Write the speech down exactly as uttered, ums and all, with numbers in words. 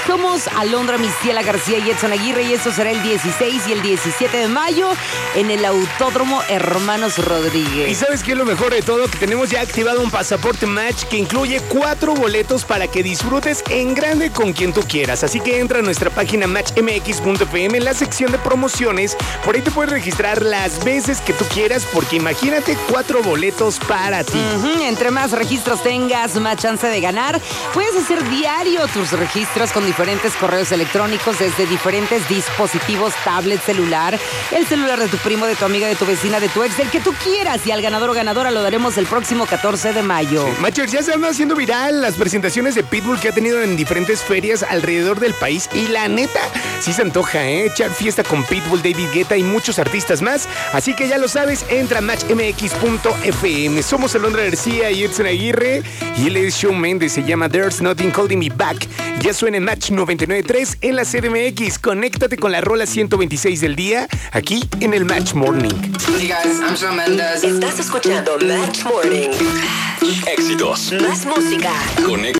Somos Alondra Mistiela García y Edson Aguirre y esto será el dieciséis y el diecisiete de mayo en el Autódromo Hermanos Rodríguez. ¿Y sabes qué es lo mejor de todo? Que tenemos ya activado un pasaporte Match que incluye cuatro boletos para que disfrutes en grande con quien tú quieras. Así que entra a nuestra página match m x punto f m en la sección de promociones. Por ahí te puedes registrar las veces que tú quieras porque imagínate cuatro boletos para ti. Uh-huh. Entre más registros tengas, más chance de ganar. Puedes hacer diario tus registros con diferentes correos electrónicos desde diferentes dispositivos, tablet, celular, el celular de tu primo, de tu amiga, de tu vecina, de tu ex, del que tú quieras. Y al ganador o ganadora lo daremos el próximo catorce de mayo. Sí. Machers, ya se han haciendo viral las presentaciones de Pitbull que ha tenido en diferentes ferias alrededor del país. Y la neta, sí se antoja, ¿eh? Echar fiesta con Pitbull, David Guetta y muchos artistas más. Así que ya lo sabes, entra a match m x punto f m. Somos Alondra García y Edson Aguirre. Y él es Shawn Mendes, se llama There's Nothing Holding Me Back. Ya suena en Match noventa y nueve punto tres en la C D M X. Conéctate con la rola ciento veintiséis del día, aquí en el Match Morning. Hey guys, I'm Shawn Mendes. Estás escuchando Match Morning. Éxitos. Más música. Conecta.